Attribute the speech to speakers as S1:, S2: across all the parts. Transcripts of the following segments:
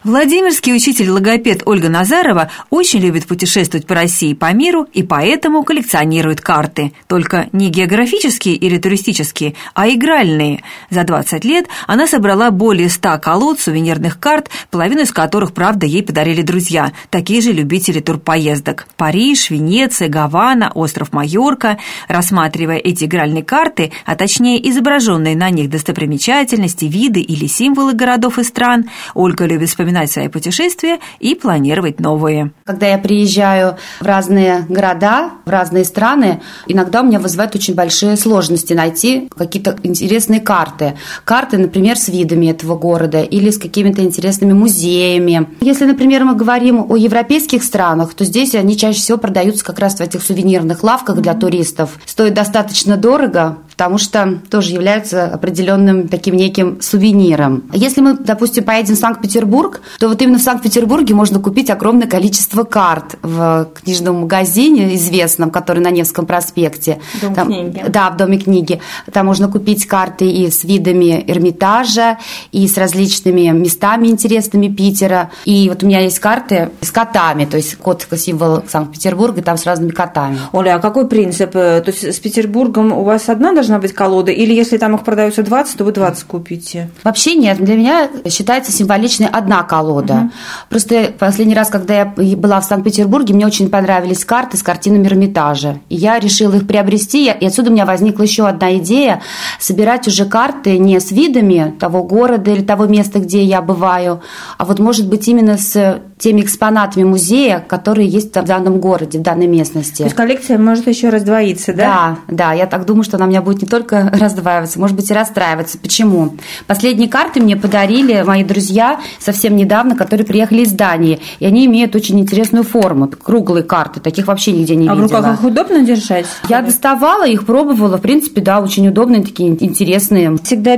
S1: Владимирский учитель-логопед Ольга Назарова очень любит путешествовать по России и по миру, и поэтому коллекционирует карты. Только не географические или туристические, а игральные. За 20 лет она собрала более 100 колод сувенирных карт, половину из которых, правда, ей подарили друзья, такие же любители турпоездок. Париж, Венеция, Гавана, остров Майорка. Рассматривая эти игральные карты, а точнее изображенные на них достопримечательности, виды или символы городов и стран, Ольга любит вспоминать свои путешествия и планировать новые.
S2: Когда я приезжаю в разные города, в разные страны, иногда у меня вызывает очень большие сложности найти какие-то интересные карты. Карты, например, с видами этого города или с какими-то интересными музеями. Если, например, мы говорим о европейских странах, то здесь они чаще всего продаются как раз в этих сувенирных лавках для туристов. Стоят достаточно дорого, потому что тоже являются определенным таким неким сувениром. Если мы, допустим, поедем в Санкт-Петербург, то вот именно в Санкт-Петербурге можно купить огромное количество карт в книжном магазине известном, который на Невском проспекте.
S1: Дом книги.
S2: Да, в Доме книги. Там можно купить карты и с видами Эрмитажа, и с различными местами интересными Питера. И вот у меня есть карты с котами, то есть кот – символ Санкт-Петербурга, там с разными котами.
S1: Оля, а какой принцип? То есть с Петербургом у вас одна должна быть колода, или если там их продается 20, то вы 20 купите?
S2: Вообще нет. Для меня считается символичной одна колода. Просто последний раз, когда я была в Санкт-Петербурге, мне очень понравились карты с картинами Эрмитажа. И я решила их приобрести, и отсюда у меня возникла еще одна идея – собирать уже карты не с видами того города или того места, где я бываю, а вот, может быть, именно с теми экспонатами музея, которые есть в данном городе, в данной местности.
S1: То есть коллекция может еще раздвоиться, да?
S2: Да, я так думаю, что она у меня будет не только раздваиваться, может быть, и расстраиваться. Почему? Последние карты мне подарили мои друзья совсем недавно, которые приехали из Дании, и они имеют очень интересную форму, круглые карты, таких вообще нигде не видела.
S1: А в руках их удобно держать?
S2: Я доставала их, пробовала, в принципе, да, очень удобные, такие интересные.
S1: Всегда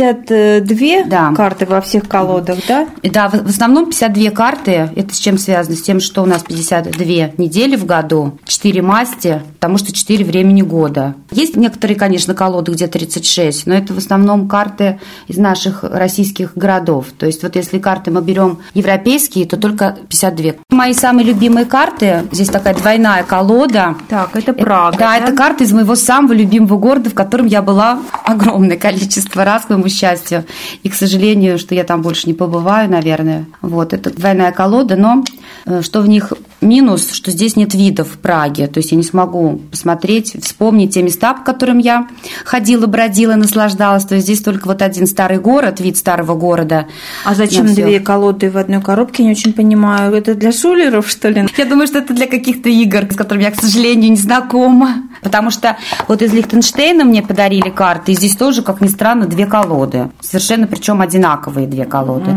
S1: 52 карты во всех колодах, да?
S2: Да, в основном 52 карты. Это с чем связано? С тем, что у нас 52 недели в году, 4 масти, потому что 4 времени года. Есть некоторые, конечно, колоды, где 36, но это в основном карты из наших российских городов. То есть вот если карты мы берем европейские, то только 52. Мои самые любимые карты, здесь такая двойная колода.
S1: Так, это Прага.
S2: Да, это карты из моего самого любимого города, в котором я была огромное количество раз, к моему счастью. И, к сожалению, что я там больше не побываю, наверное. Вот, это двойная колода, но что в них минус, что здесь нет видов в Праге. То есть я не смогу посмотреть, вспомнить те места, по которым я ходила, бродила, наслаждалась. То есть здесь только вот один старый город, вид старого города.
S1: А зачем две колоды в одной коробке? Не очень понимаю. Это для шулеров, что ли?
S2: Я думаю, что это для каких-то игр, с которыми я, к сожалению, не знакома. Потому что вот из Лихтенштейна мне подарили карты, и здесь тоже, как ни странно, 2 колоды. Совершенно причем одинаковые 2 колоды.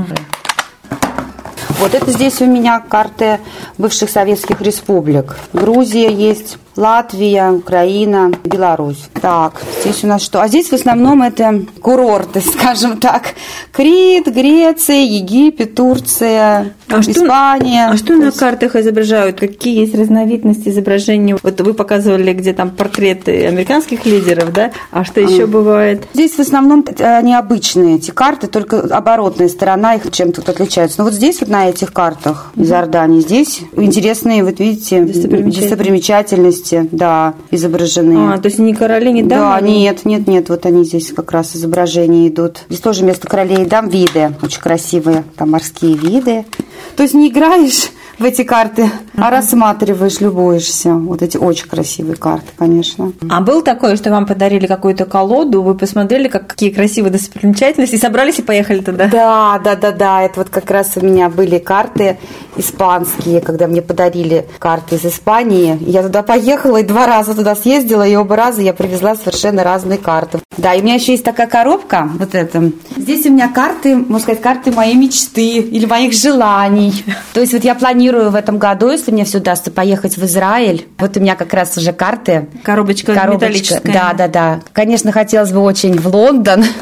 S2: Вот это здесь у меня карты бывших советских республик. Грузия есть, Латвия, Украина, Беларусь. Так, здесь у нас что? А здесь в основном это курорты, скажем так. Крит, Греция, Египет, Турция, Испания.
S1: А что на картах изображают? Какие есть разновидности изображений? Вот вы показывали, где там портреты американских лидеров, да? А что еще бывает?
S2: Здесь в основном они обычные, эти карты, только оборотная сторона их чем-то отличается. Но вот здесь вот на этих картах из Иордании, здесь интересные, вот видите, достопримечательности. Да, изображены.
S1: То есть не короли, не дамы?
S2: Да, нет, вот они здесь как раз изображения идут. Здесь тоже вместо королей и дам виды, очень красивые, там морские виды. То есть не играешь в эти карты, а рассматриваешь, любуешься. Вот эти очень красивые карты, конечно.
S1: А было такое, что вам подарили какую-то колоду, вы посмотрели, какие красивые достопримечательности, собрались и поехали туда?
S2: Да. Это вот как раз у меня были карты испанские, когда мне подарили карты из Испании. Я туда поехала и 2 раза туда съездила, и оба раза я привезла совершенно разные карты. Да, и у меня еще есть такая коробка, вот эта. Здесь у меня карты, можно сказать, карты моей мечты или моих желаний. То есть вот я планирую в этом году, если мне все удастся, поехать в Израиль. Вот у меня как раз уже карты.
S1: Коробочка металлическая.
S2: Да. Конечно, хотелось бы очень в Лондон,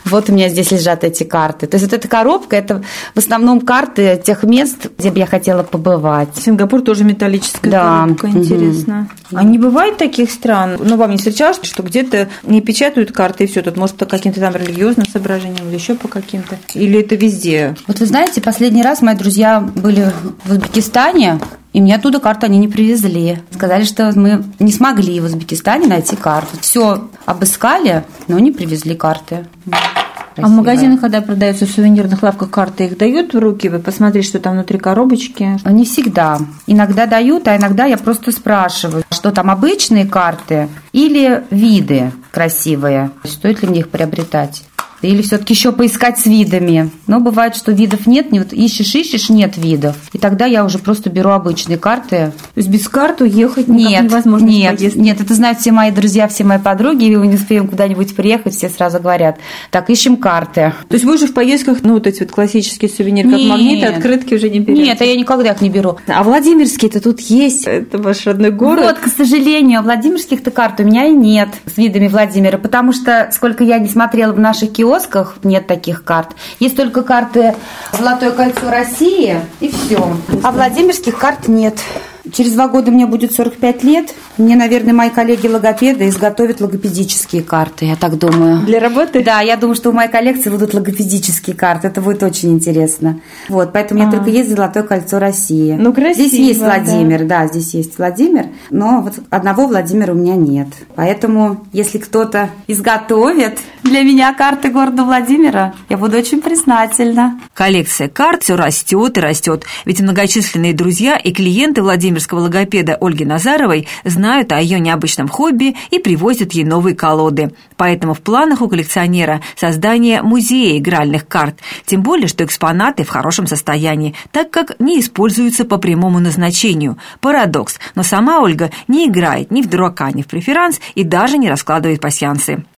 S2: Вот у меня здесь лежат эти карты. То есть вот эта коробка – это в основном карты тех мест, где бы я хотела побывать.
S1: Сингапур тоже металлическая коробка, интересно. А не бывает таких стран, вам не встречалось, что где-то не печатают карты и все, тут может по каким-то там религиозным соображениям или еще по каким-то? Или это везде?
S2: Вот вы знаете, последний раз мои друзья были в Узбекистане, и мне оттуда карту они не привезли. Сказали, что мы не смогли в Узбекистане найти карту. Все обыскали, но не привезли карты.
S1: Красивая. А в магазинах, когда продаются в сувенирных лавках карты, их дают в руки? Вы посмотрите, что там внутри коробочки?
S2: Не всегда. Иногда дают, а иногда я просто спрашиваю, что там обычные карты или виды красивые. Стоит ли мне их приобретать? Или все-таки еще поискать с видами. Но бывает, что видов нет, вот ищешь, нет видов. И тогда я уже просто беру обычные карты.
S1: То есть без карты уехать никак невозможно?
S2: Нет, это знают все мои друзья, все мои подруги, и мы не успеем куда-нибудь приехать, все сразу говорят, так, ищем карты.
S1: То есть вы уже в поездках, вот эти вот классические сувениры, как магниты, открытки уже не берете?
S2: Нет, я никогда их не беру.
S1: А Владимирские-то тут есть? Это ваш родной город?
S2: Вот, к сожалению, Владимирских-то карт у меня и нет с видами Владимира, потому что, сколько я не смотрела в наших киосках, нет таких карт. Есть только карты «Золотое кольцо России» и все. А владимирских карт нет. Через 2 года мне будет 45 лет. Мне, наверное, мои коллеги-логопеды изготовят логопедические карты, я так думаю.
S1: Для работы?
S2: Да, я думаю, что в моей коллекции будут логопедические карты. Это будет очень интересно. Вот, поэтому у меня только есть «Золотое кольцо России».
S1: Ну, красиво.
S2: Здесь есть Владимир, да, здесь есть Владимир, но вот одного Владимира у меня нет. Поэтому, если кто-то изготовит для меня карты города Владимира, я буду очень признательна.
S1: Коллекция карт все растет и растет, ведь многочисленные друзья и клиенты владимирского логопеда Ольги Назаровой знают о ее необычном хобби и привозят ей новые колоды. Поэтому в планах у коллекционера создание музея игральных карт, тем более, что экспонаты в хорошем состоянии, так как не используются по прямому назначению. Парадокс, но сама Ольга не играет ни в дурака, ни в преферанс и даже не раскладывает пасьянсы.